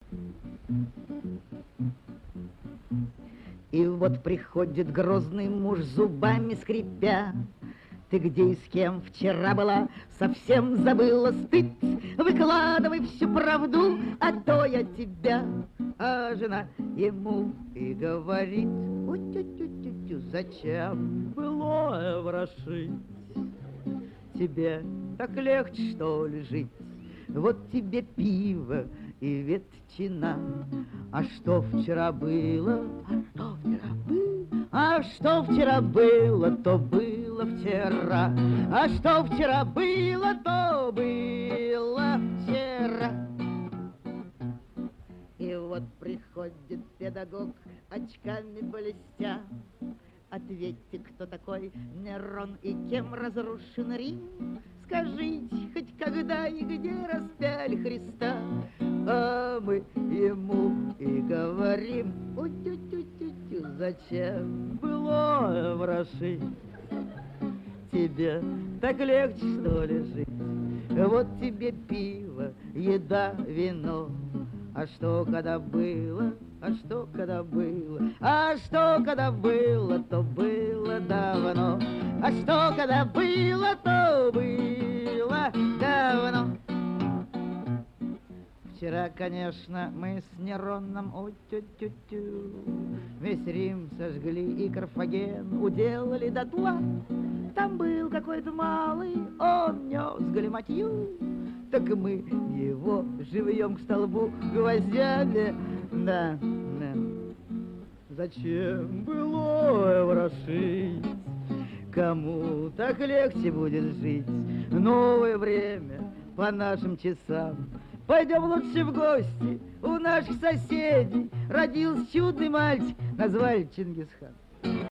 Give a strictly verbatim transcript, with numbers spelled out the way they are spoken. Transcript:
И вот приходит грозный муж, зубами скрипя: ты где и с кем вчера была? Совсем забыла, стыд. Выкладывай всю правду, а то я тебя. А жена ему и говорит: у-тю-тю-тю-тю, зачем былое ворошить? Тебе так легче, что ли, жить? Вот тебе пиво и ветчина. А что вчера было? А что вчера было? А что вчера было, то было вчера. А что вчера было, то было вчера. И вот приходит педагог, очками блестя: ответьте, кто такой Нерон и кем разрушен Рим? Скажите, хоть когда и где распяли Христа? А мы ему и говорим: у-тю-тю-тю-тю, зачем было ворошить? Тебе так легче, что ли, жить? Вот тебе пиво, еда, вино. А что, когда было? А что, когда было? А что, когда было, то было давно. А что, когда было, то было давно. Вчера, конечно, мы с Нероном, о-тю-тю-тю, весь Рим сожгли и Карфаген уделали дотла. Там был какой-то малый, он нес галиматью, так мы его живьем к столбу гвоздями. Да, да. Зачем было ворошить? Кому так легче будет жить? Новое время по нашим часам. Пойдем лучше в гости у наших соседей. Родился чудный мальчик, назвали Чингисхан.